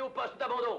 au poste d'abandon.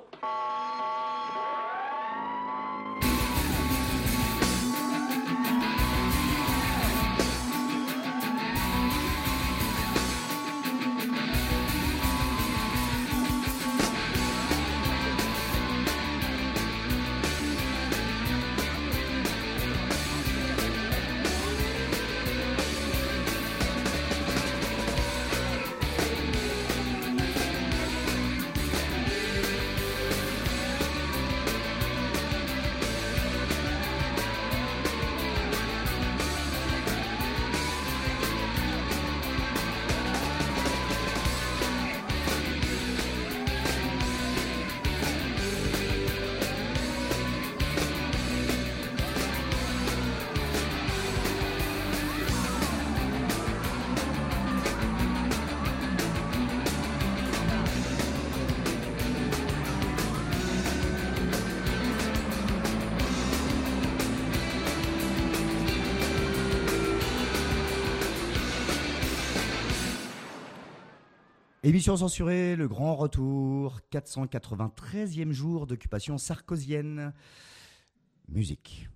Émission censurée, le grand retour, 493e jour d'occupation sarkozienne. Musique.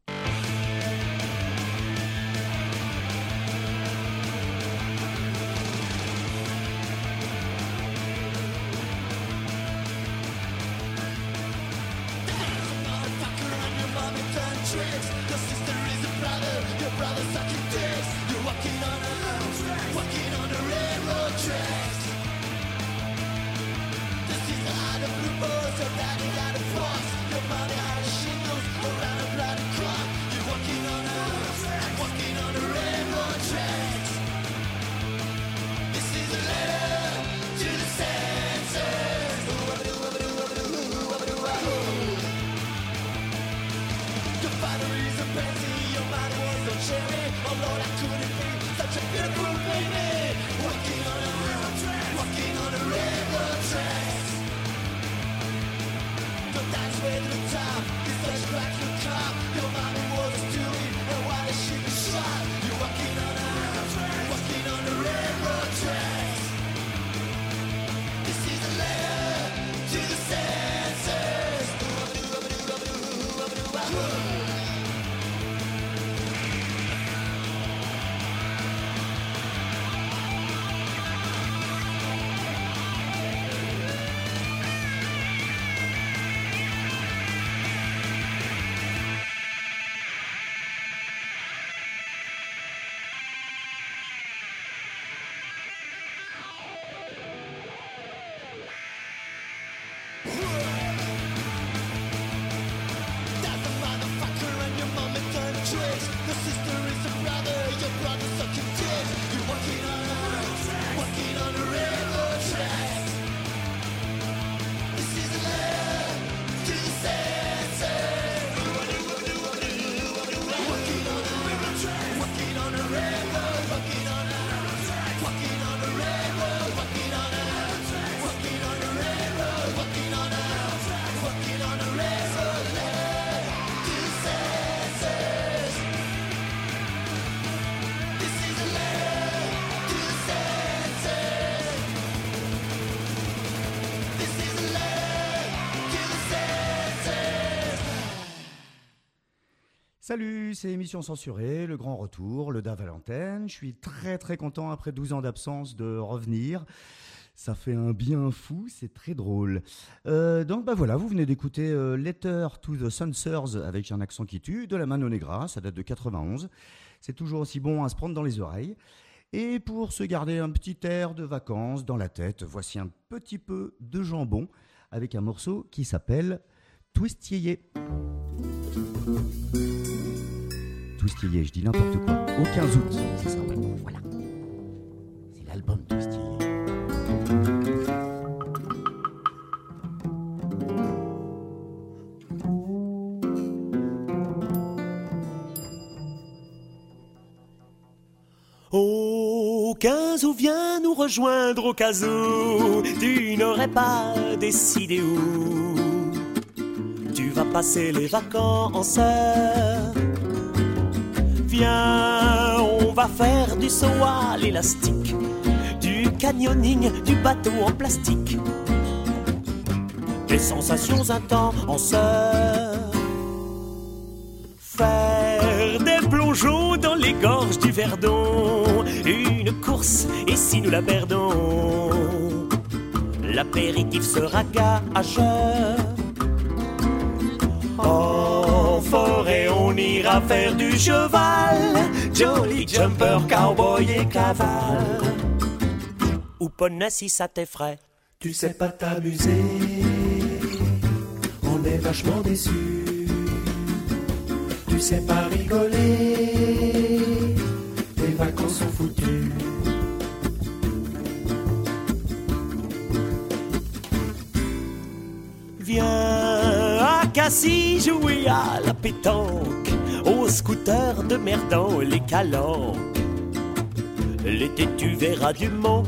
Salut, c'est Émission Censurée, le grand retour, le Da Valentine. Je suis très très content après 12 ans d'absence de revenir. Ça fait un bien fou, c'est très drôle. Donc voilà, vous venez d'écouter Letter to the Censors avec un accent qui tue, de la Mano Negra, ça date de 91. C'est toujours aussi bon à se prendre dans les oreilles. Et pour se garder un petit air de vacances dans la tête, voici un petit peu de jambon avec un morceau qui s'appelle Twist Yéyé. Twist Yéyé, je dis n'importe quoi. Au 15 août, c'est ça. Voilà. C'est l'album Twist Yéyé. Au 15 août, viens nous rejoindre au cas où tu n'aurais pas décidé où tu vas passer les vacances. Viens, on va faire du saut à l'élastique, du canyoning, du bateau en plastique. des sensations intenses. Faire des plongeons dans les gorges du Verdon, une course et si nous la perdons, l'apéritif sera gageur. En forêt on ira faire du cheval, jolly jumper, cowboy et cavale. Ou poney si ça t'effraie. Tu sais pas t'amuser, on est vachement déçus. Tu sais pas rigoler, tes vacances sont foutues. Viens à Cassis jouer à la pétanque, aux scooters de merdant les calanques. L'été tu verras du monde.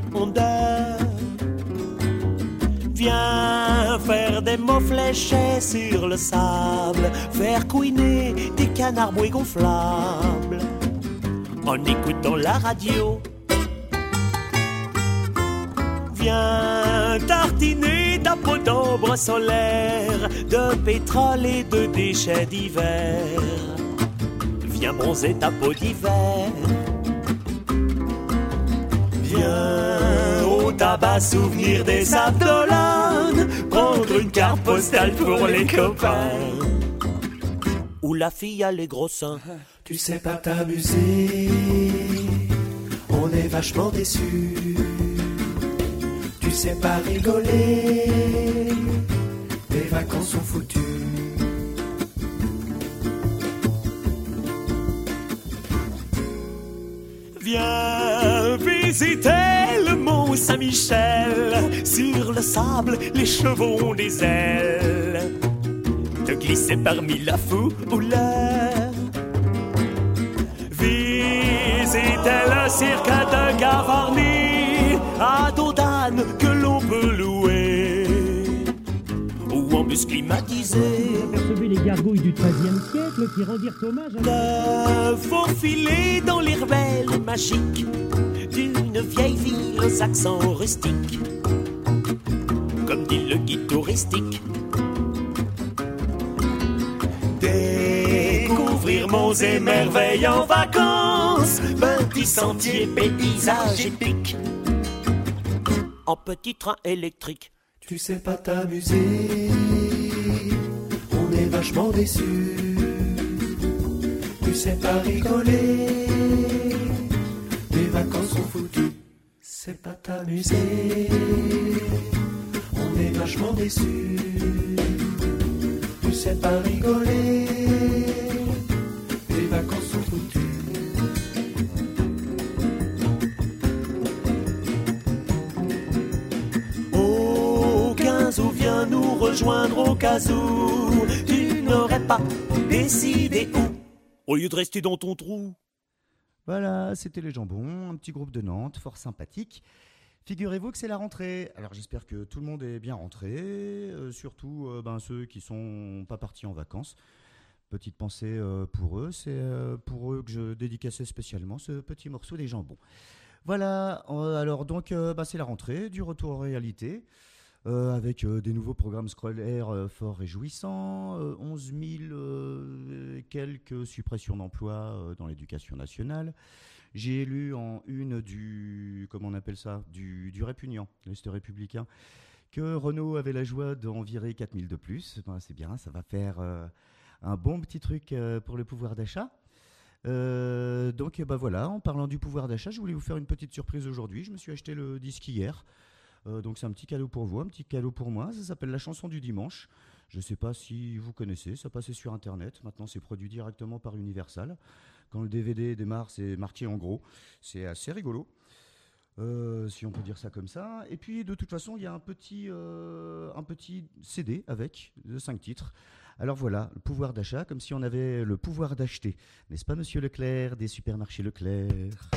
Viens faire des mots fléchés sur le sable, faire couiner des canards bouées gonflables en écoutant la radio. Viens tartiner ta peau d'ombre solaire, de pétrole et de déchets d'hiver. Viens bronzer ta peau d'hiver. Viens au tabac souvenir des Abdolone, prendre une carte postale pour les copains. Où la fille a les gros seins. Tu sais pas t'amuser, on est vachement déçus. Tu sais pas rigoler, tes vacances sont foutues. Viens visiter le mont Saint-Michel, sur le sable les chevaux ont des ailes, te glisser parmi la foule. Visiter le cirque de Gavarnie, à dos d'âne que l'on peut louer, ou en bus climatisé. Apercevez les gargouilles du XIIIe siècle qui rendirent hommage à... Faufiler dans les ruelles magiques d'une vieille ville aux accents rustiques, comme dit le guide touristique. Découvrir monts et merveilles en vacances, petits sentiers, paysages épiques, en petit train électrique. Tu sais pas t'amuser, on est vachement déçus. Tu sais pas rigoler, tes vacances sont foutues. C'est pas t'amuser, on est vachement déçus. Tu sais pas rigoler, tes vacances sont foutues. Au 15 ou viens nous rejoindre au cas où tu n'aurais pas décidé où, au lieu de rester dans ton trou. Voilà, c'était les Jambons, un petit groupe de Nantes, fort sympathique. Figurez-vous que c'est la rentrée. Alors j'espère que tout le monde est bien rentré, surtout ceux qui sont pas partis en vacances. Petite pensée pour eux, c'est pour eux que je dédicaçais spécialement ce petit morceau des Jambons. Voilà, alors donc c'est la rentrée, du retour aux réalités. Avec des nouveaux programmes scolaires fort réjouissants, 11 000 quelques suppressions d'emplois dans l'éducation nationale. J'ai lu en une du répugnant, l'Est républicain, que Renault avait la joie d'en virer 4 000 de plus. C'est bien, ça va faire un bon petit truc pour le pouvoir d'achat. Donc voilà, en parlant du pouvoir d'achat, je voulais vous faire une petite surprise aujourd'hui. Je me suis acheté le disque hier. Donc c'est un petit cadeau pour vous, un petit cadeau pour moi. Ça s'appelle La chanson du dimanche. Je ne sais pas si vous connaissez, ça passait sur Internet. Maintenant c'est produit directement par Universal. Quand le DVD démarre, c'est marqué en gros. C'est assez rigolo, si on peut dire ça comme ça. Et puis de toute façon, il y a un petit CD avec de 5 titres. Alors voilà, le pouvoir d'achat, comme si on avait le pouvoir d'acheter. N'est-ce pas, monsieur Leclerc, des supermarchés Leclerc ?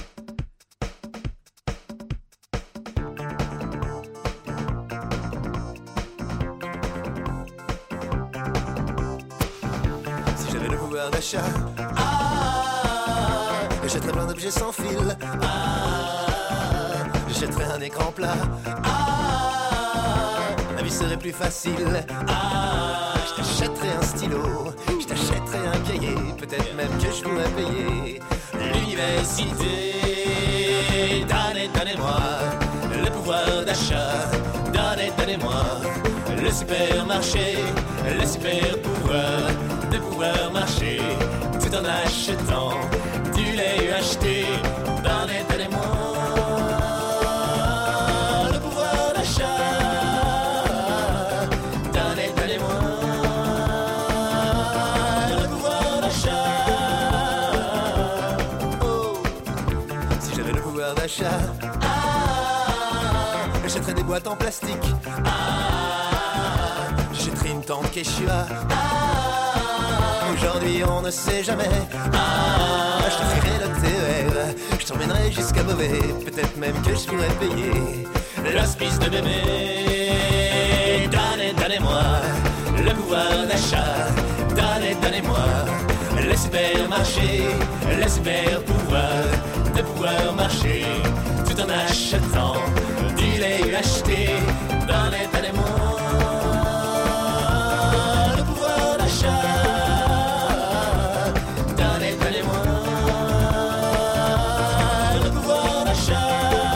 D'achat. J'achèterais plein d'objets sans fil. J'achèterais un écran plat. la vie serait plus facile. Ah, je t'achèterais un stylo, je t'achèterais un cahier, peut-être même que je pourrais payer l'université. Donnez-moi le pouvoir d'achat. Donnez-moi le supermarché, le super pouvoir de pouvoir marcher tout en achetant du lait UHT. Donnez-moi le pouvoir d'achat. Donnez-moi le pouvoir d'achat. Oh, si j'avais le pouvoir d'achat, j'achèterais des boîtes en plastique. J'achèterais une tente Quechua. Aujourd'hui on ne sait jamais. Je t'offrirais le TER, je t'emmènerais jusqu'à Beauvais. Peut-être même que je pourrais payer l'hospice de bébé. Donnez-moi le pouvoir d'achat. Donnez-moi le supermarché, le super pouvoir de pouvoir marcher tout en achetant du lait UHT. Donnez-moi le pouvoir d'achat. Donnez-moi le pouvoir d'achat.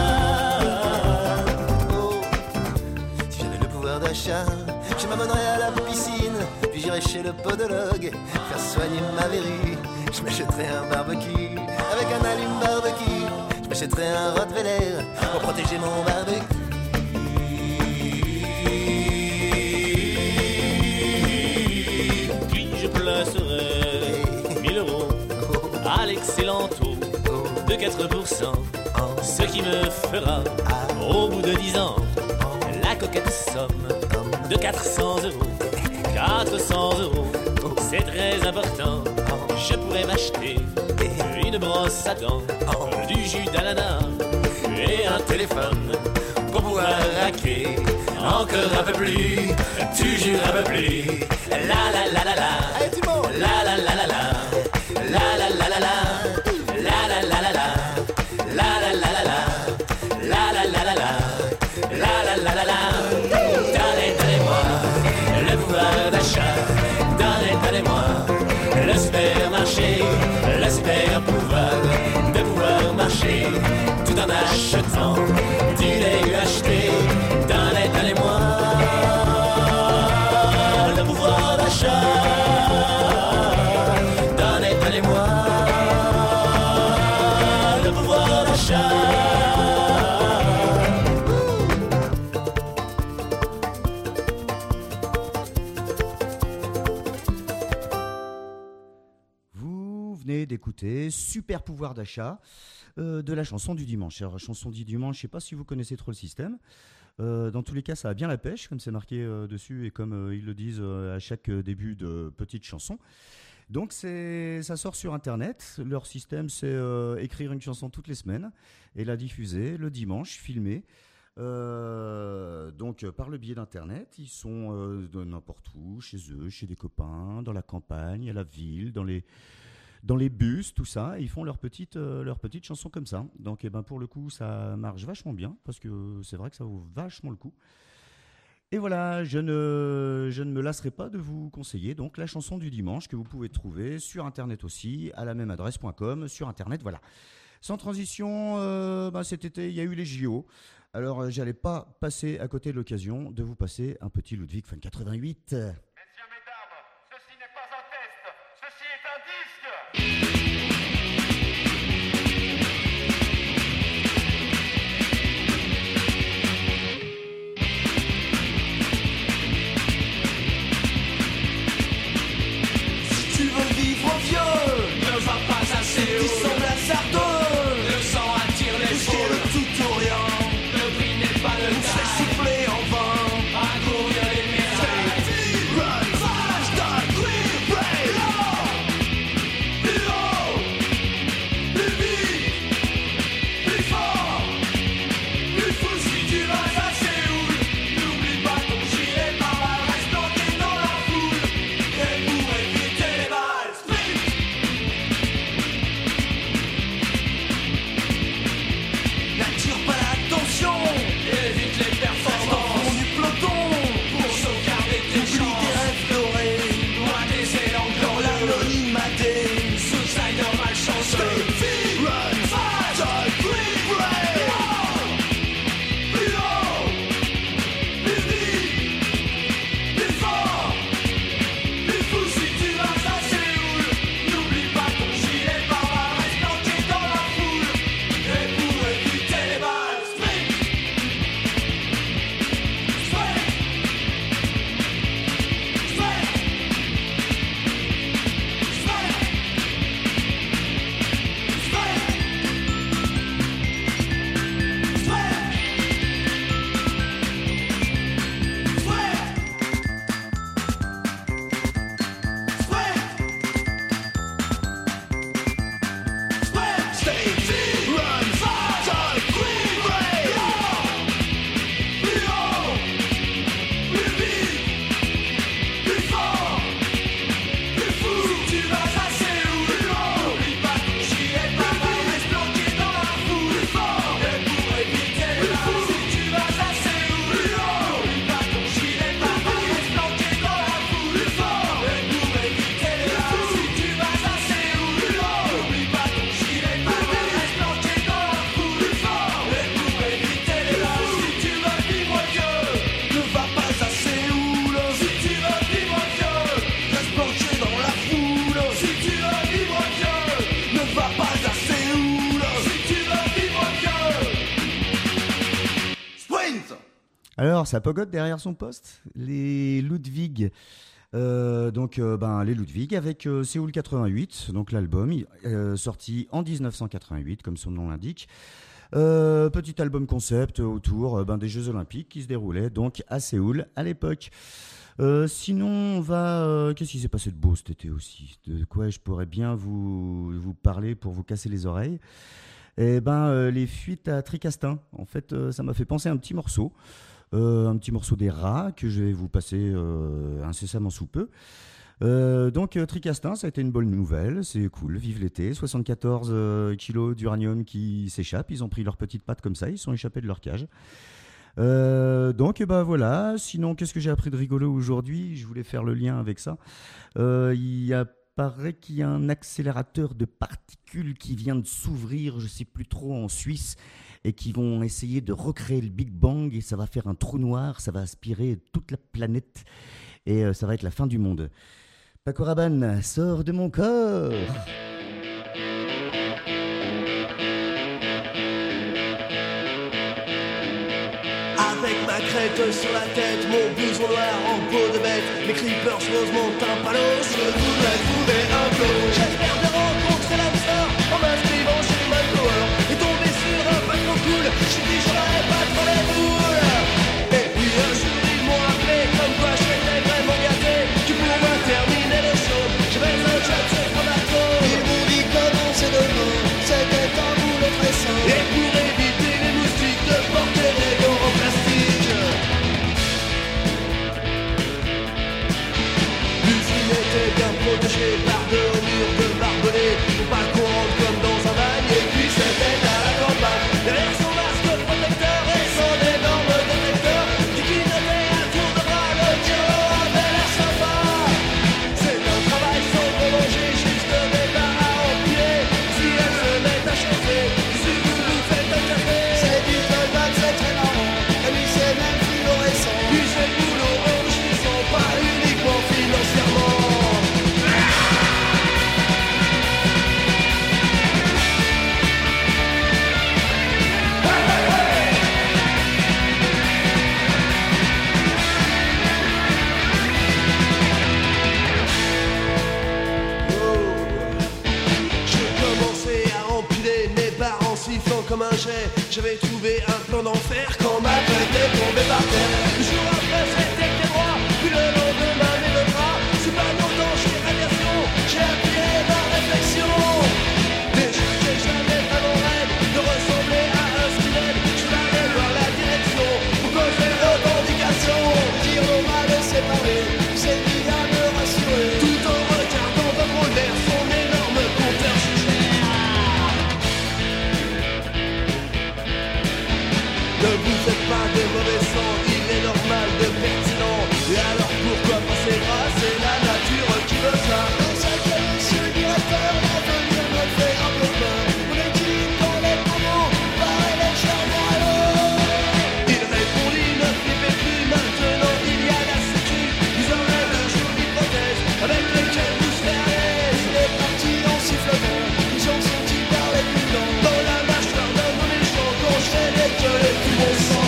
Oh, si j'avais le pouvoir d'achat, je m'abonnerais à la piscine, puis j'irais chez le podologue faire soigner ma verrue. Je m'achèterais un barbecue avec un allume-barbecue. Je m'achèterais un Rottweiler pour protéger mon barbecue. Puis je placerai 1000 euros à l'excellent taux de 4%, ce qui me fera au bout de 10 ans la coquette somme de 400 euros. 400 euros, c'est très important. Je pourrais m'acheter une brosse à dents, du jus d'ananas et un téléphone pour pouvoir hacker encore un peu plus, toujours un peu plus. La la la la la, la la la la la, la la la la la, la la la la la, la la la la la, la la la la la, la la la la la. Donnez-moi le pouvoir d'achat. Donnez-moi le supermarché, le super pouvoir de pouvoir marcher tout en achetant du lait UHT. Donnez-moi le pouvoir d'achat. Donnez-moi le pouvoir d'achat. D'écouter Super pouvoir d'achat de la chanson du dimanche. Alors, la chanson du dimanche, je ne sais pas si vous connaissez trop le système. Dans tous les cas, ça a bien la pêche, comme c'est marqué dessus et comme ils le disent à chaque début de petite chanson. Donc, ça sort sur Internet. Leur système, c'est écrire une chanson toutes les semaines et la diffuser le dimanche, filmer. Donc par le biais d'Internet, ils sont de n'importe où, chez eux, chez des copains, dans la campagne, à la ville, dans les bus, tout ça, et ils font leur petite chanson comme ça. Donc pour le coup, ça marche vachement bien, parce que c'est vrai que ça vaut vachement le coup. Et voilà, je ne me lasserai pas de vous conseiller donc la chanson du dimanche que vous pouvez trouver sur Internet aussi, à la même adresse.com, sur Internet, voilà. Sans transition, cet été, il y a eu les JO. Alors, j'allais pas passer à côté de l'occasion de vous passer un petit Ludwig van 88. Alors, ça pogote derrière son poste. Les Ludwig, les Ludwig avec Séoul 88, donc l'album, sorti en 1988, comme son nom l'indique. Petit album concept autour des Jeux Olympiques qui se déroulaient donc à Séoul à l'époque. Sinon, on va. Qu'est-ce qui s'est passé de beau cet été aussi? De quoi je pourrais bien vous parler pour vous casser les oreilles? Les fuites à Tricastin. En fait, ça m'a fait penser à un petit morceau des Rats que je vais vous passer incessamment sous peu. Tricastin, ça a été une bonne nouvelle, c'est cool, vive l'été. 74 kilos d'uranium qui s'échappent, ils ont pris leurs petites pattes comme ça, ils sont échappés de leur cage. Voilà. Sinon, qu'est-ce que j'ai appris de rigolo aujourd'hui? Je voulais faire le lien avec ça. Il paraît qu'il y a un accélérateur de particules qui vient de s'ouvrir, je ne sais plus trop, en Suisse, et qui vont essayer de recréer le Big Bang, et ça va faire un trou noir, ça va aspirer toute la planète, et ça va être la fin du monde. Paco Rabanne, sors de mon corps. Avec ma crête sur la tête, mon blouson noir en peau de bête, les creepers roses montent un palos, je voudrais trouver un flot. J'espère de rencontrer l'âme star en m'inscrivant chez les Manpower et tomber sur un patron cool, j'ai dit j'aurais pas trop les boules. Et puis un jour ils m'ont appelé, comme quoi j'étais vraiment gâté, que pour moi terminer les shows, j'avais un jet sur Monaco. Ils m'ont dit comment c'est demain, c'était un boulot pressant. Et pour éviter les moustiques de porter des gants en plastique, l'usine était bien protégée par de hauts murs de barbelés, pour pas qu'on rentre comme dans un bagne. Et puis c'était à la campagne, derrière son masque protecteur et son énorme détecteur, qui clignotait à tour de bras, le tirant avait l'air sympa. C'est un travail sans prolonger, juste des barres à empiler. Si elle se met à chanter, si vous nous faites un café, c'est du fun, c'est très marrant, et lui c'est même fluorescent. Puis c'est le boulot enrichissant, pas uniquement financièrement. Comme un jet, j'avais trouvé un plan d'enfer quand ma tête est tombée par terre. Le jour après c'était les rois, puis le lendemain mes deux bras. C'est pas longtemps j'ai radiation, j'ai appuyé ma réflexion. Déjà j'ai jamais vraiment rêve de ressembler à un squelette. Je vais aller voir la direction pour causer revendication. Dire on m'a laissé parler, c'est dit à me rassurer, tout en regardant d'un drôle vers son énorme compteur jugé. Ne vous faites pas de mauvais sang, il est normal de pertinent. Et alors pourquoi passer bras, c'est la nature qui veut ça. Dans sa gueule, monsieur le directeur, l'avenir me fait un peu peur. On est qui dans les promos, pareil légèrement à l'eau. Il répondit, ne flippez plus, maintenant il y a la sécu. Vous aurez de jolies prothèses, avec lesquelles vous serez à l'aise. Il est parti en sifflement, ils en sont hyper les plus lents. Dans la mâchoire d'un bon méchant, quand je n'ai que les plus bons sangs.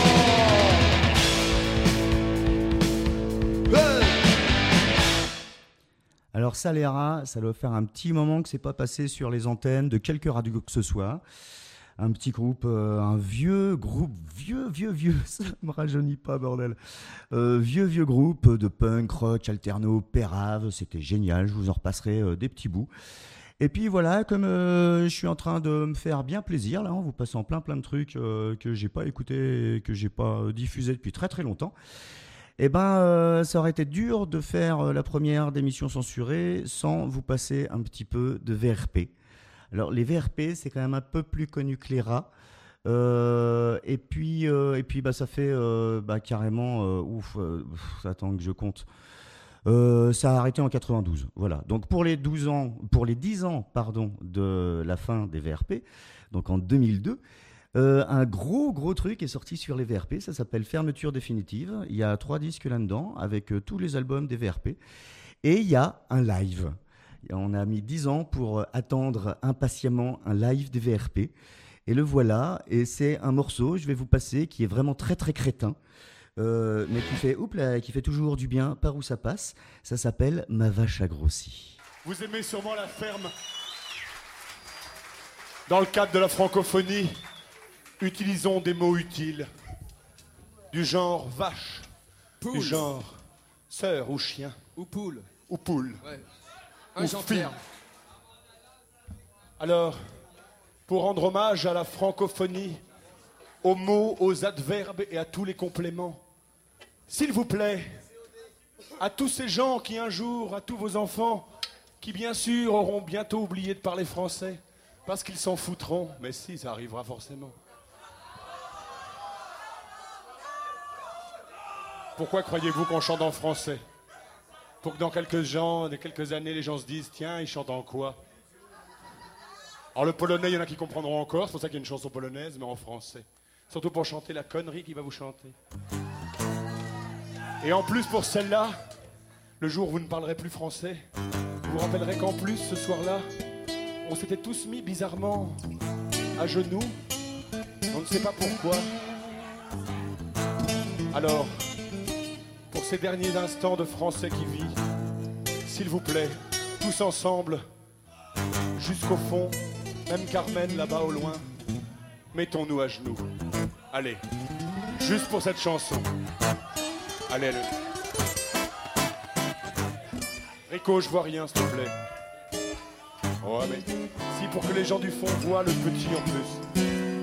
Alors ça, les Rats, ça doit faire un petit moment que c'est pas passé sur les antennes de quelque radio que ce soit. Un petit groupe, un vieux groupe, vieux, ça me rajeunit pas, bordel. Vieux groupe de punk, rock, alterno, pérave, c'était génial, je vous en repasserai des petits bouts. Et puis voilà, comme je suis en train de me faire bien plaisir, là, en vous passant plein de trucs que j'ai pas écoutés, que j'ai pas diffusés depuis très longtemps, ça aurait été dur de faire la première d'émission censurée sans vous passer un petit peu de VRP. Alors les VRP, c'est quand même un peu plus connu que les Rats. Et puis ça fait carrément attends que je compte. Ça a arrêté en 92. Voilà. Donc pour les 10 ans, de la fin des VRP, donc en 2002, un gros truc est sorti sur les VRP. Ça s'appelle Fermeture définitive. Il y a 3 disques là-dedans avec tous les albums des VRP. Et il y a un live. On a mis 10 ans pour attendre impatiemment un live des VRP. Et le voilà. Et c'est un morceau, je vais vous passer, qui est vraiment très crétin. mais qui fait toujours du bien par où ça passe. Ça s'appelle Ma vache a grossi. Vous aimez sûrement la ferme. Dans le cadre de la francophonie, utilisons des mots utiles. Du genre vache, Poule. du genre sœur ou chien, Ou poule. ou poule. Ouais. Ou Un Jean fille. Pierre. Alors, pour rendre hommage à la francophonie, aux mots, aux adverbes et à tous les compléments, s'il vous plaît, à tous ces gens qui un jour, à tous vos enfants, qui bien sûr auront bientôt oublié de parler français, parce qu'ils s'en foutront, mais si, ça arrivera forcément. Pourquoi croyez-vous qu'on chante en français? Pour que dans quelques années, les gens se disent, tiens, ils chantent en quoi? Alors le polonais, il y en a qui comprendront encore, c'est pour ça qu'il y a une chanson polonaise, mais en français. Surtout pour chanter la connerie qu'il va vous chanter. Et en plus, pour celle-là, le jour où vous ne parlerez plus français, vous vous rappellerez qu'en plus, ce soir-là, on s'était tous mis bizarrement à genoux. On ne sait pas pourquoi. Alors, pour ces derniers instants de français qui vit, s'il vous plaît, tous ensemble, jusqu'au fond, même Carmen là-bas au loin, mettons-nous à genoux. Allez, juste pour cette chanson. Allez, allez. Rico, je vois rien, s'il te plaît. Oh, mais si, pour que les gens du fond voient le petit en plus.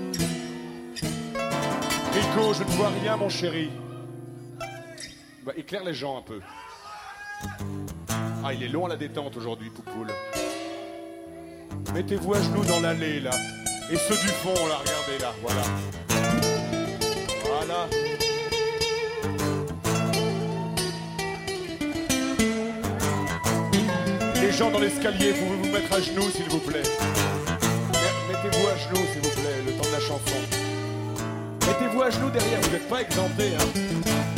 Rico, je ne vois rien, mon chéri. Bah, éclaire les gens un peu. Ah, il est long à la détente aujourd'hui, Poupoule. Mettez-vous à genoux dans l'allée, là. Et ceux du fond, là, regardez, là, voilà. Voilà. Les gens dans l'escalier, vous pouvez vous mettre à genoux, s'il vous plaît. Mettez-vous à genoux, s'il vous plaît, le temps de la chanson. Mettez-vous à genoux derrière, vous n'êtes pas exemptés, hein.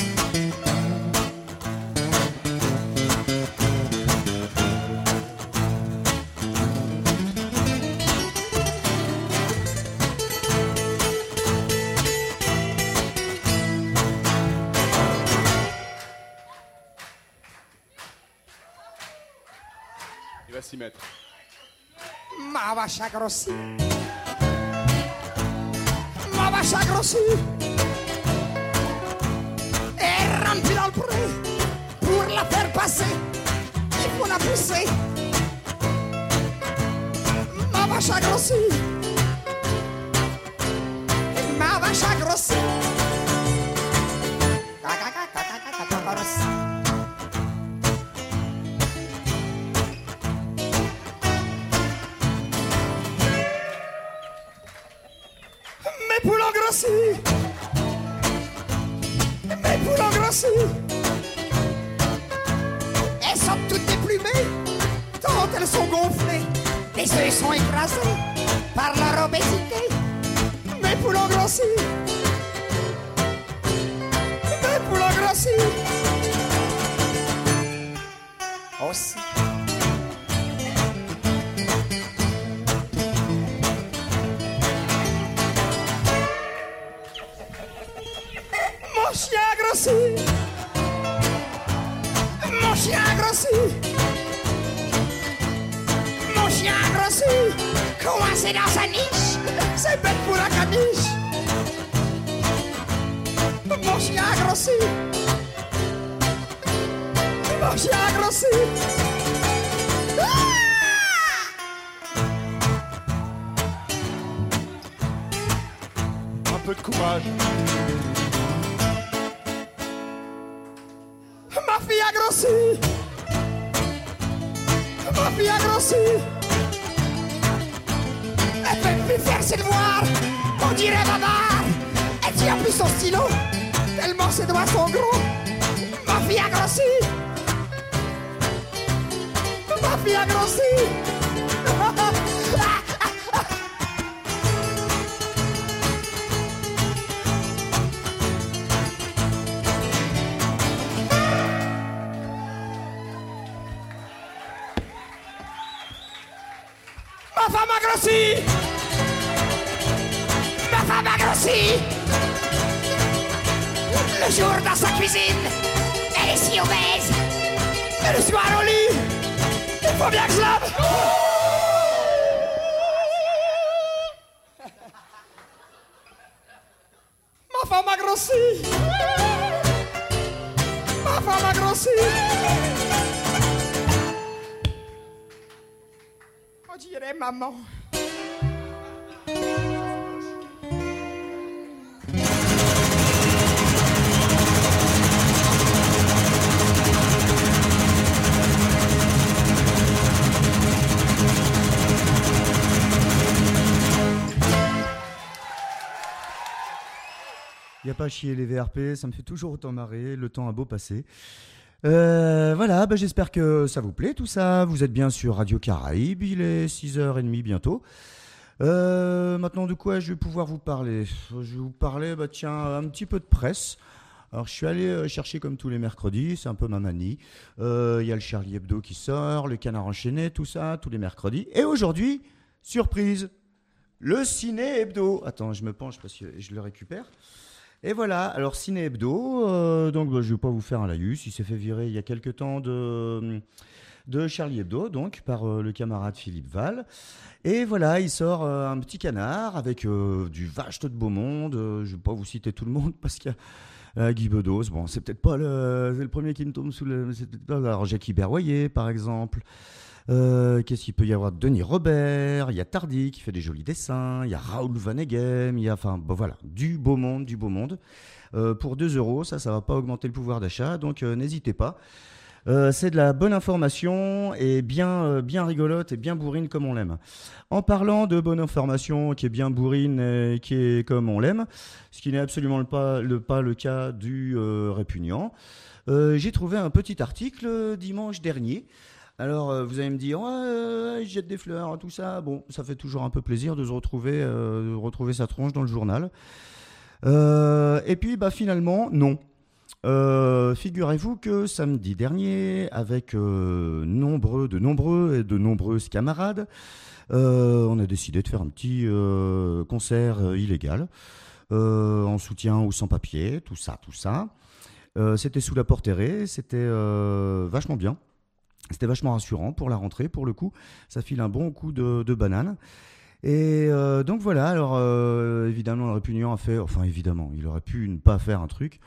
Il va s'y mettre. Ma vache a grossi. Ma vache a grossi. Et rentre dans le pré. Pour la faire passer, il faut la pousser. Ma vache a grossi. Ma vache a grossi. Mes poules ont grossi. Mes poules ont grossi. Elles sont toutes déplumées, tant elles sont gonflées. Les œufs sont écrasés par leur obésité. Mes poules ont grossi. Mes poules ont grossi. Aussi. Mon chien a grossi. Mon chien a grossi. Mon chien a grossi. Coincé dans sa niche. C'est bête pour la caniche. Mon chien a grossi. Mon chien a grossi. Un peu de courage. Ma fille a grossi. Ma fille a grossi. Elle peut plus faire ses devoirs. On dirait bavard. Elle tient plus son stylo. Tellement ses doigts sont gros. Ma fille a grossi. Ma fille a grossi. Ma femme a grossi. Ma femme a grossi. Le jour dans sa cuisine, elle est si obèse. Et le soir au lit, il faut bien que je lave. Ma femme a grossi. Ma femme a grossi. On dirait maman. Il n'y a pas à chier les VRP, ça me fait toujours autant marrer, le temps a beau passer. Voilà, j'espère que ça vous plaît tout ça. Vous êtes bien sur Radio Caraïbe, il est 6h30 bientôt. Maintenant de quoi je vais pouvoir vous parler ? Je vais vous parler, un petit peu de presse. Alors je suis allé chercher comme tous les mercredis, c'est un peu ma manie. Il y a le Charlie Hebdo qui sort, le Canard enchaîné, tout ça, tous les mercredis. Et aujourd'hui, surprise, le Ciné Hebdo. Attends, je me penche parce que je le récupère. Et voilà, alors Ciné Hebdo, donc je ne vais pas vous faire un laïus, il s'est fait virer il y a quelques temps de Charlie Hebdo, donc par le camarade Philippe Val. Et voilà, il sort un petit canard avec du vache de beau monde. Je ne vais pas vous citer tout le monde parce qu'il y a Guy Bedos, bon, c'est peut-être pas c'est le premier qui me tombe sous le... Alors Jackie Berroyer, par exemple. Qu'est-ce qu'il peut y avoir ? Denis Robert, il y a Tardy qui fait des jolis dessins, il y a Raoul Vaneghem, il y a, voilà, du beau monde. Pour 2 €, ça va pas augmenter le pouvoir d'achat, donc n'hésitez pas. C'est de la bonne information et bien rigolote et bien bourrine comme on l'aime. En parlant de bonne information qui est bien bourrine et qui est comme on l'aime, ce qui n'est absolument pas le cas du répugnant, j'ai trouvé un petit article dimanche dernier. Alors, vous allez me dire, il jette des fleurs, tout ça. Bon, ça fait toujours un peu plaisir de se retrouver sa tronche dans le journal. Et puis, finalement, non. Figurez-vous que samedi dernier, avec de nombreuses camarades, on a décidé de faire un petit concert illégal en soutien aux sans-papiers, tout ça. C'était sous la porte aérée, c'était vachement bien. C'était vachement rassurant pour la rentrée, pour le coup. Ça file un bon coup de banane. Et donc voilà, alors évidemment, le répugnant a fait... Enfin, évidemment, il aurait pu ne pas faire un truc.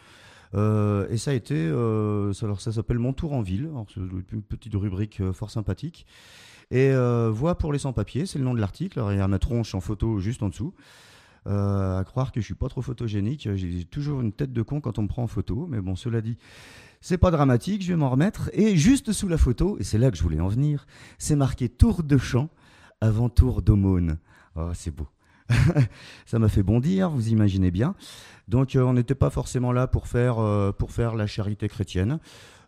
Et ça a été... alors ça s'appelle Mon Tour en Ville. Alors, c'est une petite rubrique fort sympathique. Et Voix pour les sans-papiers, c'est le nom de l'article. Alors, il y a ma tronche en photo juste en dessous. À croire que je suis pas trop photogénique. J'ai toujours une tête de con quand on me prend en photo. Mais bon, cela dit... C'est pas dramatique, je vais m'en remettre. Et juste sous la photo, et c'est là que je voulais en venir, c'est marqué Tour de chant avant tour d'aumône. Oh, c'est beau. Ça m'a fait bondir, vous imaginez bien. Donc on n'était pas forcément là pour faire la charité chrétienne.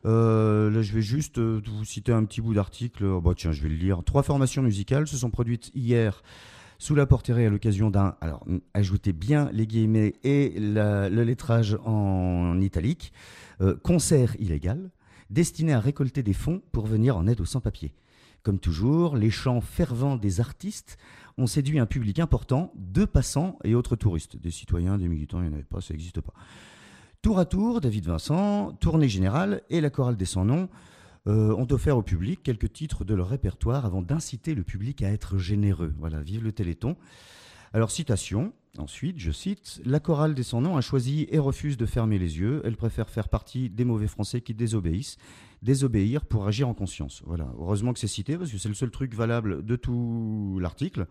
Là, je vais juste vous citer un petit bout d'article. Tiens, je vais le lire. 3 formations musicales se sont produites hier sous la porte aérée à l'occasion d'un... Alors, ajoutez bien les guillemets et le lettrage en italique. Concert illégal, destiné à récolter des fonds pour venir en aide aux sans-papiers. Comme toujours, les chants fervents des artistes ont séduit un public important de passants et autres touristes. Des citoyens, des militants, il n'y en avait pas, ça n'existe pas. Tour à tour, David Vincent, Tournée Générale et la chorale des Sans-Noms ont offert au public quelques titres de leur répertoire avant d'inciter le public à être généreux. Voilà, vive le Téléthon. Alors, citation, ensuite, je cite, « La chorale des Sans-Noms a choisi et refuse de fermer les yeux. Elle préfère faire partie des mauvais Français qui désobéir pour agir en conscience. » Voilà, heureusement que c'est cité parce que c'est le seul truc valable de tout l'article.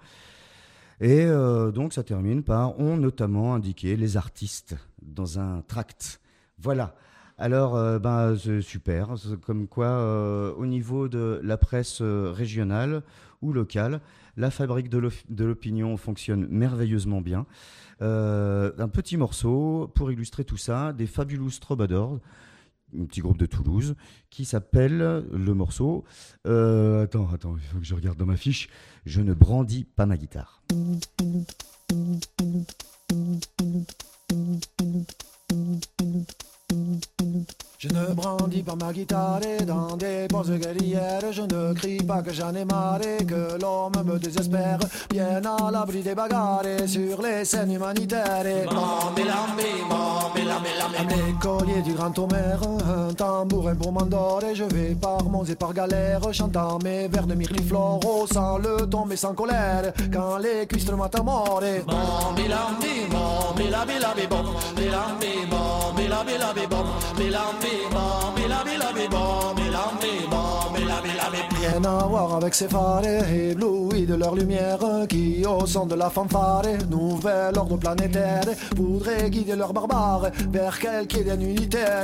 Et donc, ça termine par « ont notamment indiqué les artistes dans un tract. » Voilà. Alors, c'est super. C'est comme quoi, au niveau de la presse régionale ou locale, la fabrique de l'opinion fonctionne merveilleusement bien. Un petit morceau pour illustrer tout ça, des Fabulous Troubadours, un petit groupe de Toulouse, qui s'appelle le morceau... Attends, il faut que je regarde dans ma fiche. Je ne brandis pas ma guitare. Je ne brandi par ma guitare et dans des poses guerrières. Je ne crie pas que j'en ai marre et que l'homme me désespère. Bien à l'abri des bagarres sur les scènes humanitaires. Et les colliers du grand Homère, un tambourin pour m'endorer. Je vais par monts et par galères, chantant mes vers de mirliflore, sans le tomber sans colère, quand les cuisses tremblent à mort. Rien à voir avec ces phares éblouis de leur lumière, qui au son de la fanfare, nouvel ordre planétaire, voudraient guider leurs barbares vers quelque idée unitaire.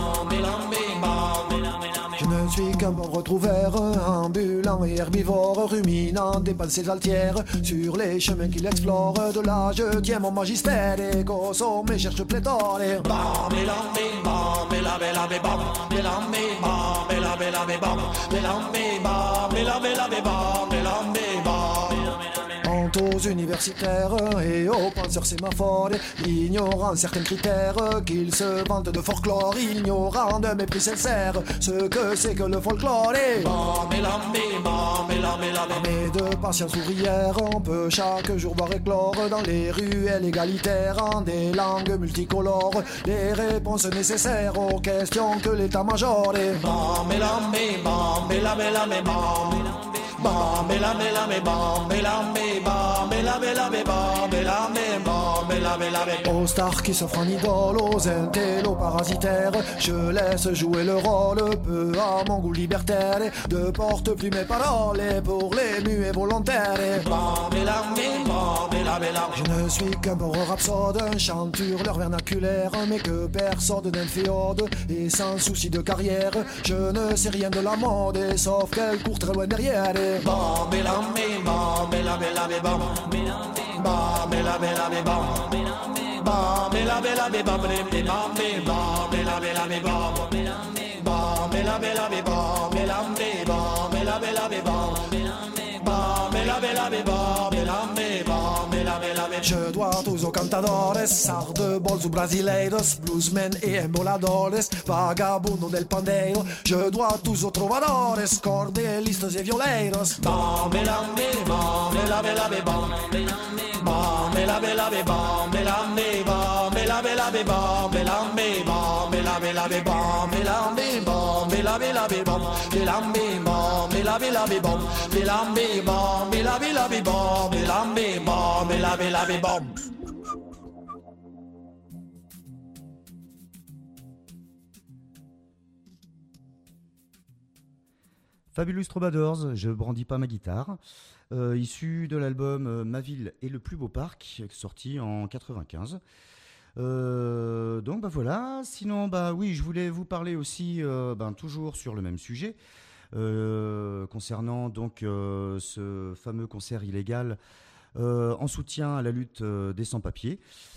Je ne suis qu'un pauvre trouvère, ambulant et herbivore, ruminant des pensées altières sur les chemins qu'il explore. De là je tiens mon magistère et qu'au sommet cherche pléthore. Quant aux universitaires et aux penseurs sémaphores, ignorant certains critères, qu'ils se vantent de folklore, ignorant de mépris sincère ce que c'est que le folklore. Mais de patience ouvrière, on peut chaque jour voir éclore dans les ruelles égalitaires, en des langues multicolores, les réponses nécessaires aux questions que l'état-major est. Aux stars qui s'offrent en idole, aux intellos parasitaires, je laisse jouer le rôle, peu à mon goût libertaire, de porte plus mes paroles pour les muets volontaires. Je ne suis qu'un pauvre rhapsode, un chanturleur vernaculaire, mais que perçode d'inféode et sans souci de carrière. Je ne sais rien de la mode, sauf qu'elle court très loin derrière. Je dois tous aux cantadores, sardebolls ou brasileiros, bluesmen et emboladores, vagabundo del pandeiro. Je dois tous aux trovadores, cordelistas et violeiros. Fabulous Troubadours, je brandis pas ma guitare, issu de l'album Ma ville est le plus beau parc, sorti en 95. Donc bah voilà, sinon bah oui, je voulais vous parler aussi toujours sur le même sujet, concernant donc ce fameux concert illégal en soutien à la lutte des sans-papiers.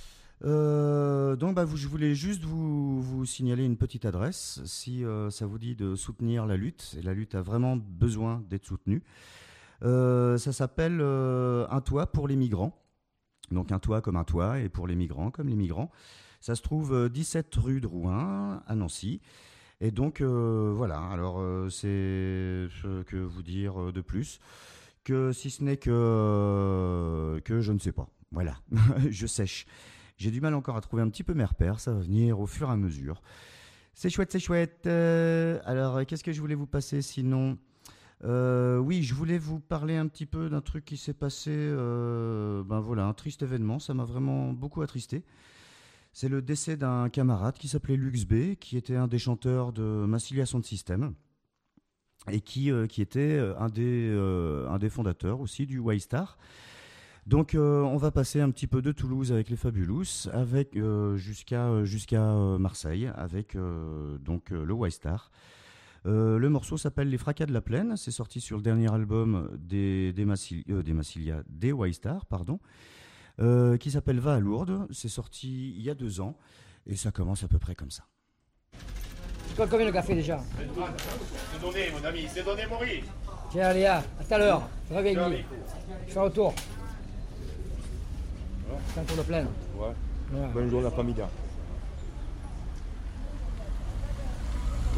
Je voulais juste vous signaler une petite adresse, si ça vous dit de soutenir la lutte, et la lutte a vraiment besoin d'être soutenue. Ça s'appelle Un toit pour les migrants, donc un toit comme un toit, et pour les migrants comme les migrants. Ça se trouve 17 rue de Rouen, à Nancy. Et donc voilà, alors c'est que vous dire de plus, que si ce n'est que je ne sais pas, voilà, je sèche. J'ai du mal encore à trouver un petit peu mes repères, ça va venir au fur et à mesure. C'est chouette, c'est chouette. Alors, qu'est-ce que je voulais vous passer sinon ? Oui, je voulais vous parler un petit peu d'un truc qui s'est passé, un triste événement, ça m'a vraiment beaucoup attristé. C'est le décès d'un camarade qui s'appelait Lux B, qui était un des chanteurs de Massilia Sound System, et qui était un des fondateurs aussi du Y-Star. Donc on va passer un petit peu de Toulouse avec les Fabulous, avec jusqu'à Marseille avec le Y-Star. Le morceau s'appelle Les Fracas de la Plaine, c'est sorti sur le dernier album des Y-Star, qui s'appelle Va à Lourdes, c'est sorti il y a 2 ans et ça commence à peu près comme ça. Tu comptes combien le café déjà? C'est donné mon ami, c'est donné Maurice. Tiens Léa, à tout à l'heure, réveille-moi. Je fais un tour. C'est un tour de plaine. Ouais. Bonjour la famille.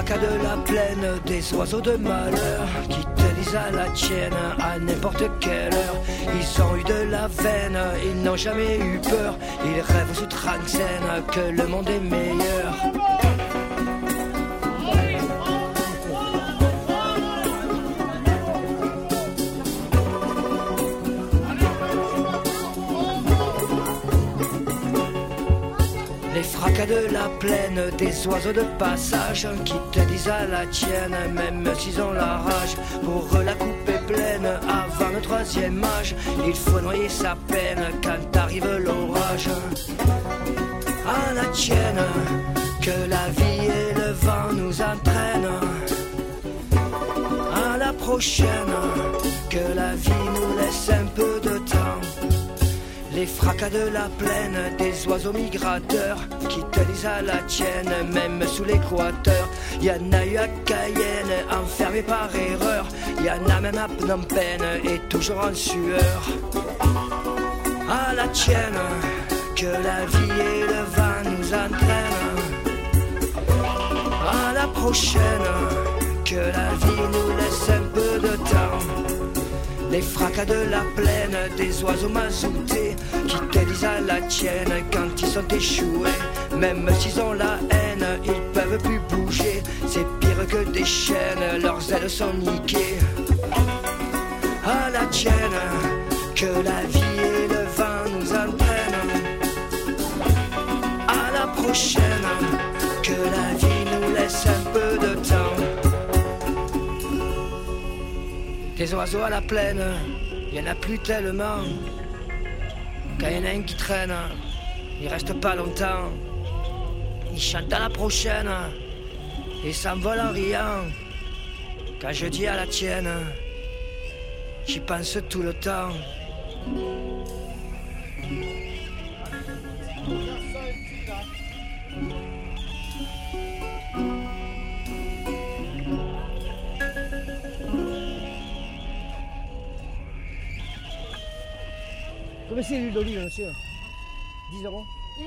fracas de la plaine, des oiseaux de malheur qui te disent à la tienne à n'importe quelle heure. Ils ont eu de la veine, ils n'ont jamais eu peur. Ils rêvent sous Tranxène que le monde est meilleur. Les fracas de la plaine, des oiseaux de passage qui te disent à la tienne, même s'ils ont la rage. Pour la coupe est pleine avant le troisième âge, il faut noyer sa peine quand arrive l'orage. À la tienne, que la vie et le vent nous entraînent. À la prochaine, que la vie nous laisse un peu de temps. Les fracas de la plaine, des oiseaux migrateurs qui te disent à la tienne, même sous l'équateur. Y'en a eu à Cayenne, enfermé par erreur. Y'en a même à Phnom Penh et toujours en sueur. À la tienne, que la vie et le vent nous entraînent. À la prochaine, que la vie nous laisse un peu de temps. Les fracas de la plaine, des oiseaux mazoutés qui te disent à la tienne quand ils sont échoués. Même s'ils ont la haine, ils peuvent plus bouger. C'est pire que des chaînes, leurs ailes sont niquées. À la tienne, que la vie et le vent nous entraînent. À la prochaine, que la vie nous laisse un peu de temps. Des oiseaux à la plaine, y en a plus tellement. Quand y en a un qui traîne, il reste pas longtemps. Il chante à la prochaine et s'envole en riant. Quand je dis à la tienne, j'y pense tout le temps. Combien c'est l'huile d'olive, monsieur 10 €. Il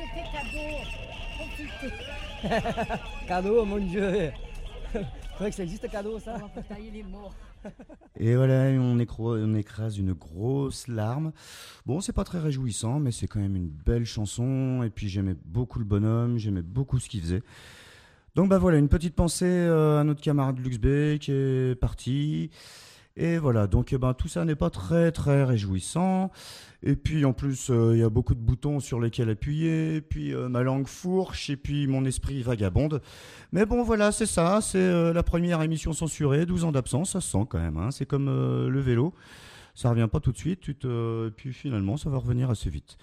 était cadeau. Profitez. Cadeau, mon Dieu. C'est vrai que ça existe, cadeau, ça. On va tailler les morts. Et voilà, on écrase une grosse larme. Bon, c'est pas très réjouissant, mais c'est quand même une belle chanson. Et puis j'aimais beaucoup le bonhomme, j'aimais beaucoup ce qu'il faisait. Donc bah voilà, une petite pensée à notre camarade Lux B qui est parti. Et voilà, donc tout ça n'est pas très très réjouissant. Et puis en plus, il y a beaucoup de boutons sur lesquels appuyer. Et puis ma langue fourche et puis mon esprit vagabonde. Mais bon, voilà, c'est ça. C'est la première émission censurée, 12 ans d'absence, ça se sent quand même. Hein. C'est comme le vélo. Ça revient pas tout de suite. Et puis finalement, ça va revenir assez vite.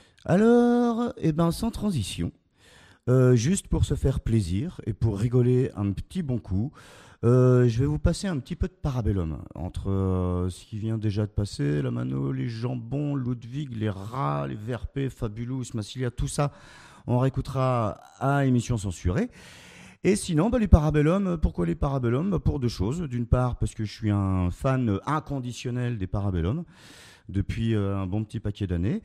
Alors, sans transition, juste pour se faire plaisir et pour rigoler un petit bon coup, je vais vous passer un petit peu de Parabellum entre ce qui vient déjà de passer, la Mano, les jambons, Ludwig, les rats, les VRP, Fabulous, Massilia, tout ça, on réécoutera à émission censurée. Et sinon, les Parabellum, pourquoi les Parabellum ? Pour deux choses. D'une part, parce que je suis un fan inconditionnel des Parabellum depuis un bon petit paquet d'années.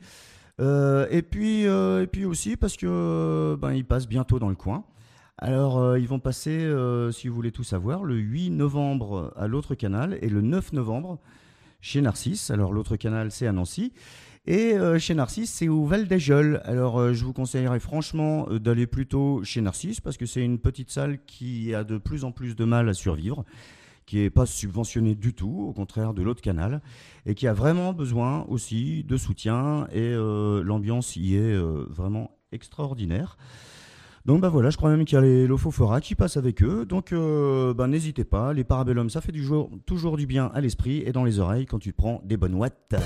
Et puis aussi parce que ils passent bientôt dans le coin. Alors, ils vont passer, si vous voulez tout savoir, le 8 novembre à l'autre canal et le 9 novembre chez Narcisse. Alors, l'autre canal, c'est à Nancy. Et chez Narcisse, c'est au Val d'Ajol. Alors, je vous conseillerais franchement d'aller plutôt chez Narcisse parce que c'est une petite salle qui a de plus en plus de mal à survivre, qui n'est pas subventionnée du tout, au contraire de l'autre canal, et qui a vraiment besoin aussi de soutien. Et l'ambiance y est vraiment extraordinaire. Donc voilà, je crois même qu'il y a les Lofofora qui passent avec eux. Donc n'hésitez pas, les Parabellum, ça fait toujours du bien à l'esprit et dans les oreilles quand tu prends des bonnes watts.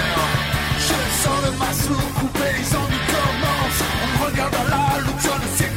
Coupé, les ennuis commencent. On me regarde à la loupe, je ne sais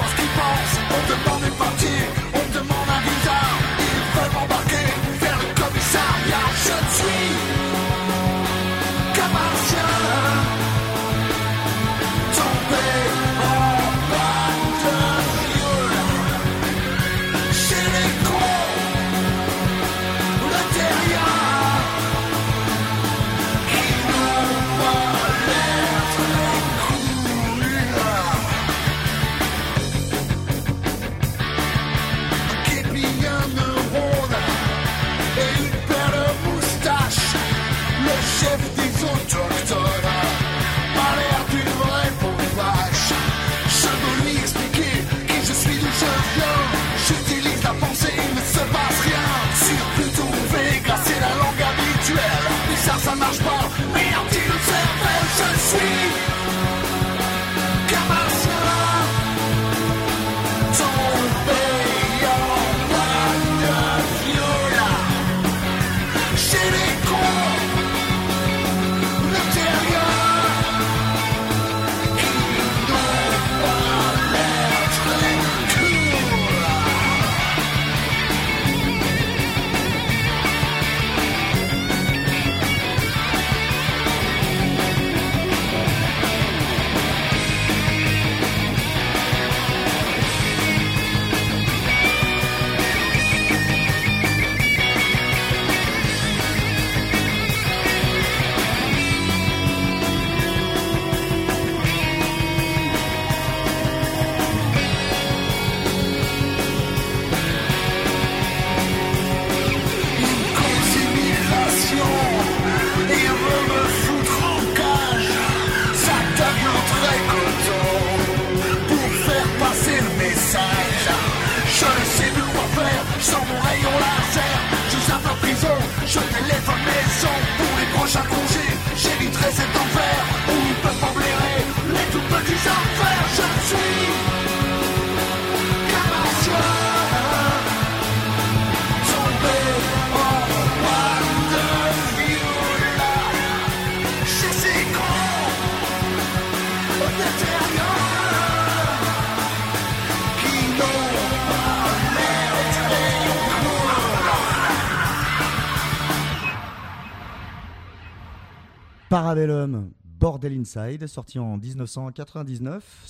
Parabellum Bordel Inside, sorti en 1999.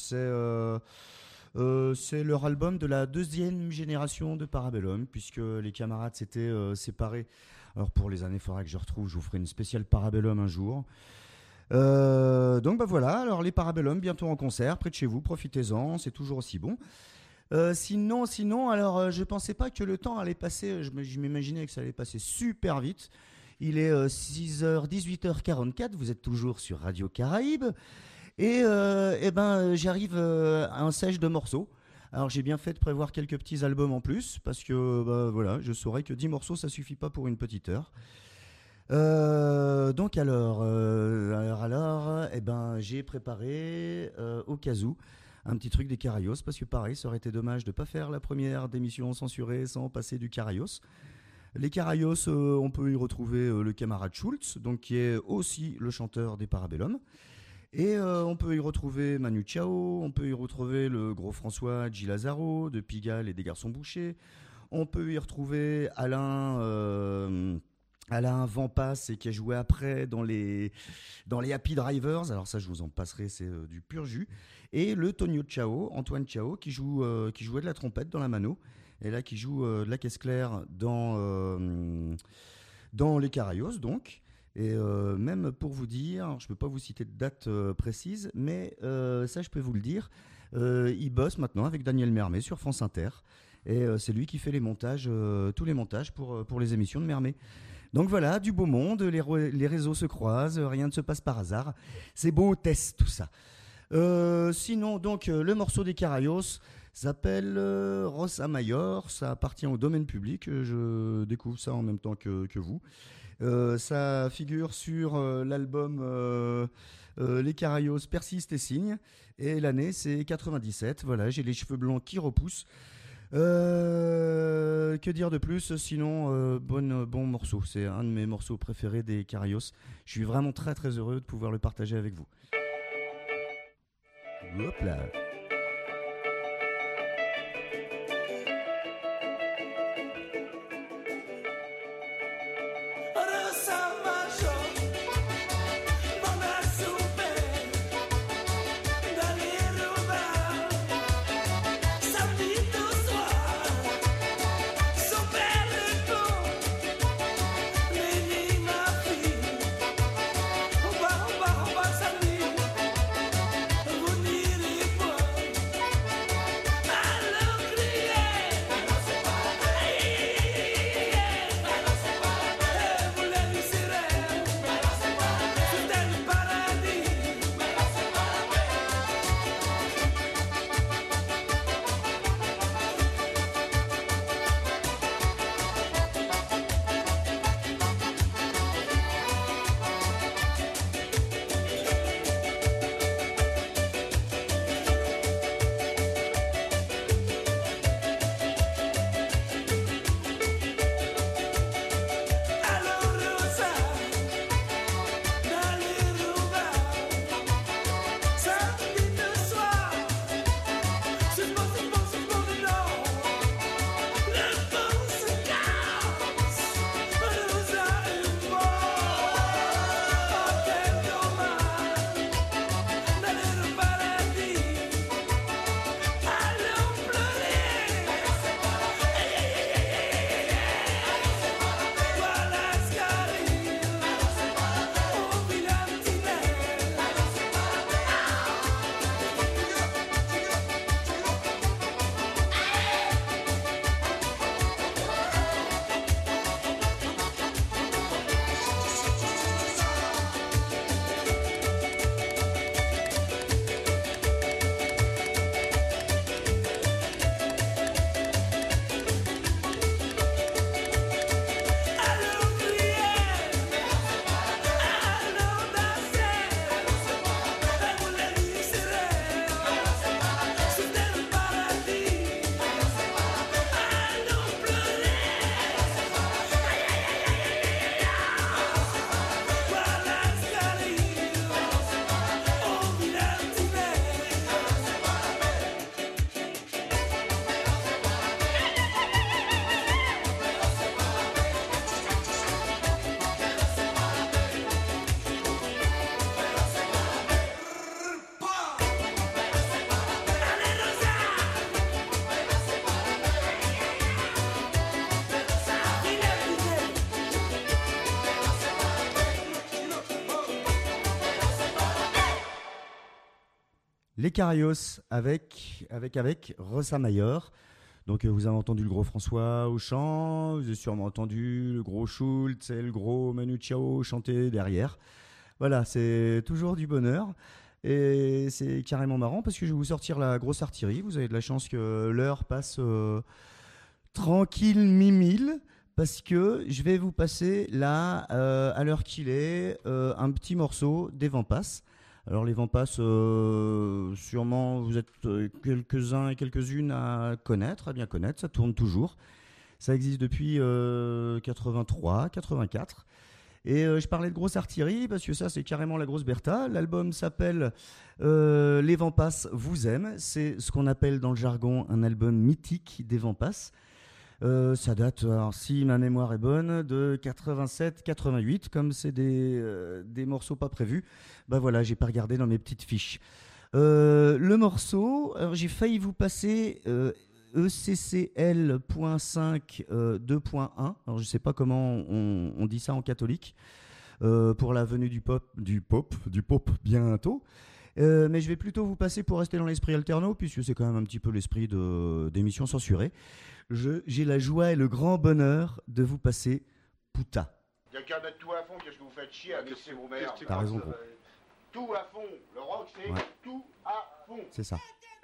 C'est leur album de la deuxième génération de Parabellum, puisque les camarades s'étaient séparés. Alors pour les années, il faudra que je vous ferai une spéciale Parabellum un jour. Donc voilà, alors les Parabellum bientôt en concert, près de chez vous, profitez-en, c'est toujours aussi bon. Sinon, alors je pensais pas que le temps allait passer, je m'imaginais que ça allait passer super vite. Il est 6h, 18h44, vous êtes toujours sur Radio Caraïbes. Et j'arrive à un sèche de morceaux. Alors j'ai bien fait de prévoir quelques petits albums en plus, parce que voilà, je saurais que 10 morceaux, ça suffit pas pour une petite heure. Donc j'ai préparé au cas où un petit truc des Carayos, parce que pareil, ça aurait été dommage de ne pas faire la première d'émission censurée sans passer du Carayos. Les Carayos, on peut y retrouver le camarade Schultz, donc, qui est aussi le chanteur des Parabellum. Et on peut y retrouver Manu Chao, on peut y retrouver le gros François G. Lazaro de Pigalle et des Garçons Bouchers. On peut y retrouver Alain Vampas, et qui a joué après dans les Happy Drivers. Alors ça, je vous en passerai, c'est du pur jus. Et le Tonio Chao, Antoine Chao, qui jouait de la trompette dans la mano, et là qui joue de la caisse claire dans les Carayos, donc. Et même pour vous dire, je ne peux pas vous citer de date précise, mais ça je peux vous le dire, il bosse maintenant avec Daniel Mermet sur France Inter, et c'est lui qui fait les montages, tous les montages pour les émissions de Mermet. Donc voilà, du beau monde, les réseaux se croisent, rien ne se passe par hasard, c'est beau test tout ça. Sinon donc le morceau des Carayos s'appelle Rosa Mayor, ça appartient au domaine public, je découvre ça en même temps que vous. Ça figure sur l'album Les Carayos persistent et signent, et l'année c'est 97. Voilà, j'ai les cheveux blancs qui repoussent. Que dire de plus, sinon bon morceau, c'est un de mes morceaux préférés des Carayos. Je suis vraiment très très heureux de pouvoir le partager avec vous. Hop là. Bonita. Les Carios avec Rosa Mayer. Donc vous avez entendu le gros François au chant, vous avez sûrement entendu le gros Schultz et le gros Manu Chao chanter derrière. Voilà, c'est toujours du bonheur. Et c'est carrément marrant parce que je vais vous sortir la grosse artillerie. Vous avez de la chance que l'heure passe tranquille mi-mille. Parce que je vais vous passer là, à l'heure qu'il est, un petit morceau des Vampas. Alors les Vampas, sûrement vous êtes quelques-uns et quelques-unes à bien connaître, ça tourne toujours. Ça existe depuis 83, 84. Et je parlais de grosse artillerie parce que ça c'est carrément la grosse Bertha. L'album s'appelle Les Vampas vous aiment. C'est ce qu'on appelle dans le jargon un album mythique des Vampas. Ça date, alors, si ma mémoire est bonne, de 87-88, comme c'est des morceaux pas prévus. Bah voilà, j'ai pas regardé dans mes petites fiches. Le morceau, alors j'ai failli vous passer ECCL.5 2.1. Alors je sais pas comment on dit ça en catholique pour la venue du pop bientôt. Mais je vais plutôt vous passer pour rester dans l'esprit alterno, puisque c'est quand même un petit peu l'esprit d'émission censurée. J'ai la joie et le grand bonheur de vous passer Puta. Y'a qu'à mettre tout à fond, qu'est-ce que vous faites chier à mixer vos merdes. T'as raison, gros. Tout à fond, le rock c'est tout à fond. C'est ça.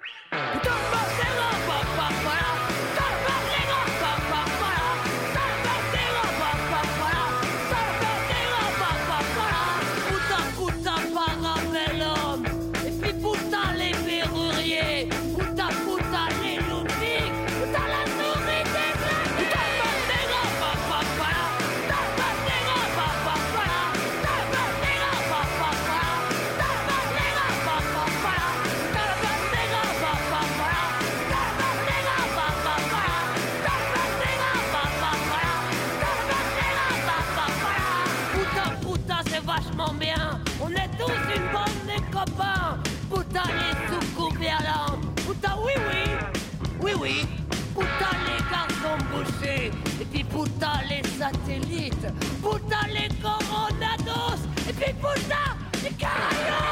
Puta les garçons bouchés, et puis puta les satellites, puta les coronados, et puis puta les carayos.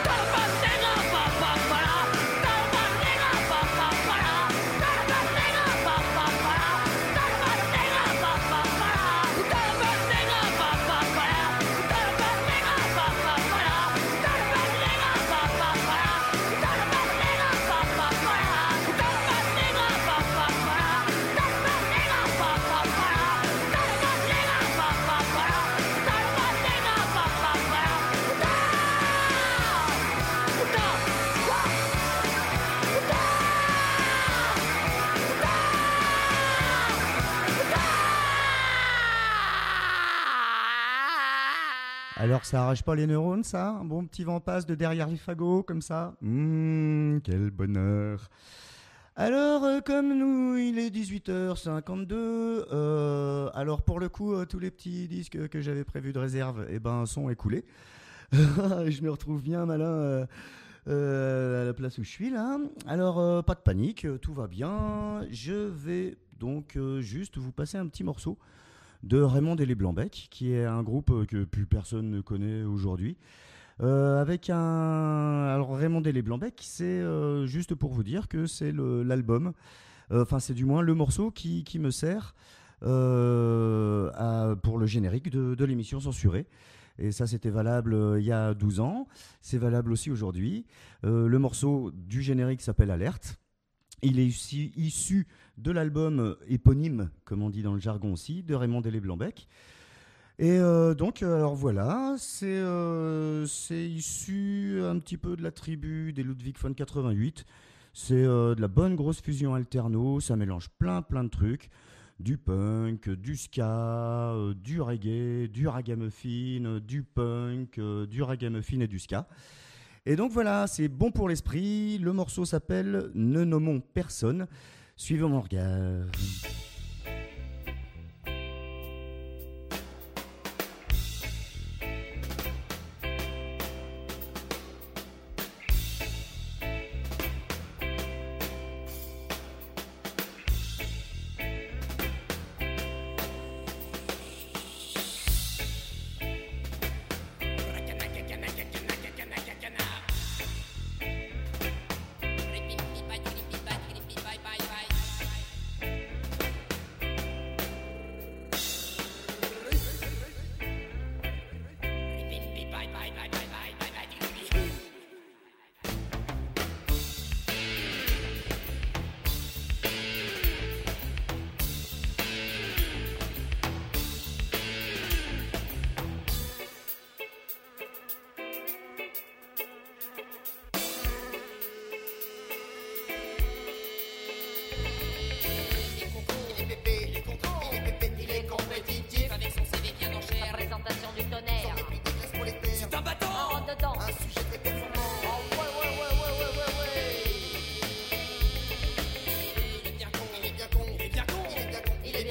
Alors ça arrache pas les neurones, ça? Un bon petit vent passe de derrière les fagots, comme ça. Quel bonheur. Alors, comme nous, il est 18h52, alors pour le coup, tous les petits disques que j'avais prévus de réserve sont écoulés. Je me retrouve bien malin à la place où je suis là. Alors, pas de panique, tout va bien. Je vais donc juste vous passer un petit morceau de Raymond et les Blancs-Bec, qui est un groupe que plus personne ne connaît aujourd'hui. Alors Raymond et les Blancs-Bec, c'est juste pour vous dire que c'est l'album, c'est du moins le morceau qui me sert pour le générique de l'émission censurée. Et ça, c'était valable il y a 12 ans. C'est valable aussi aujourd'hui. Le morceau du générique s'appelle Alerte. Il est issu de l'album éponyme, comme on dit dans le jargon aussi, de Raymond et les Blancs-Bec. Et donc, alors voilà, c'est issu un petit peu de la tribu des Ludwig von 88. C'est de la bonne grosse fusion alterno, ça mélange plein de trucs. Du punk, du ska, du reggae, du ragamuffin, du punk, du ragamuffin et du ska. Et donc voilà, c'est bon pour l'esprit. Le morceau s'appelle « Ne nommons personne ». Suivez mon regard.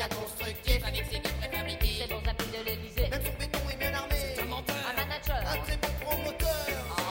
bien constructif avec ses vitres préfabriquées. C'est bon, tapis de l'Élysée. Même son béton est bien armé. C'est un menteur. Un manager. Un très bon promoteur.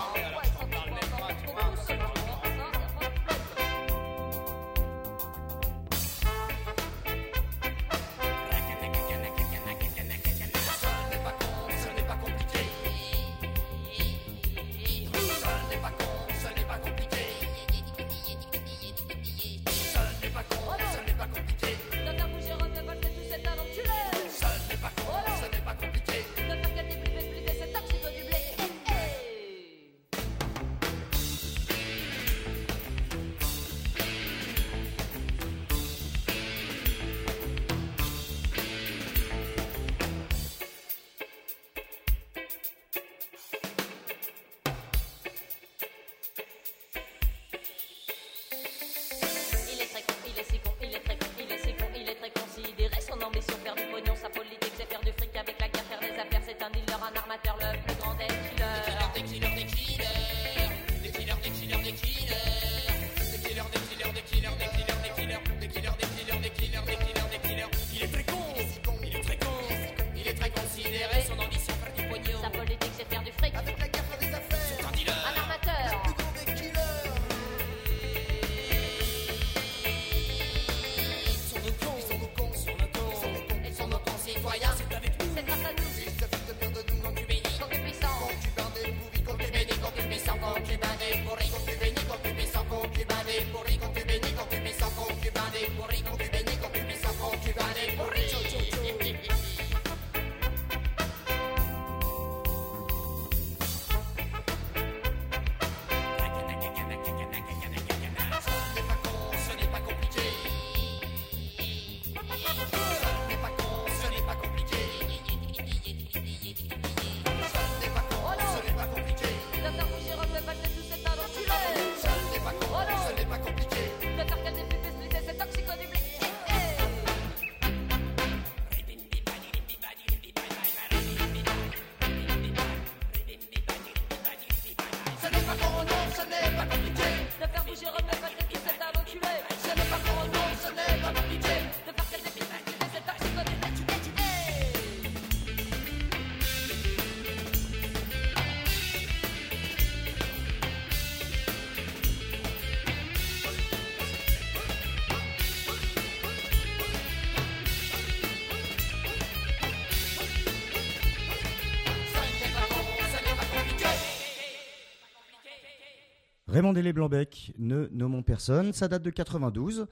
Raymond Delay-Blanbec, ne nommons personne, ça date de 92.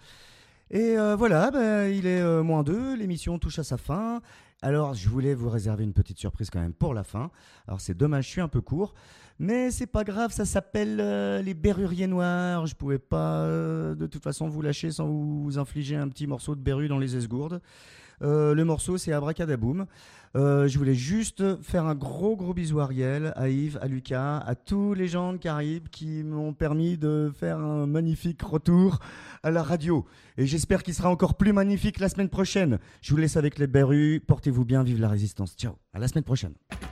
Et voilà, il est -2, l'émission touche à sa fin. Alors, je voulais vous réserver une petite surprise quand même pour la fin. Alors, c'est dommage, je suis un peu court. Mais c'est pas grave, ça s'appelle les Berruriers Noirs. Je pouvais pas de toute façon vous lâcher sans vous infliger un petit morceau de berru dans les esgourdes. Le morceau, c'est Abracadaboum. Je voulais juste faire un gros bisou à Ariel, à Yves, à Lucas, à tous les gens de Caraïbes qui m'ont permis de faire un magnifique retour à la radio. Et j'espère qu'il sera encore plus magnifique la semaine prochaine. Je vous laisse avec les berrus. Portez-vous bien, vive la résistance. Ciao, à la semaine prochaine.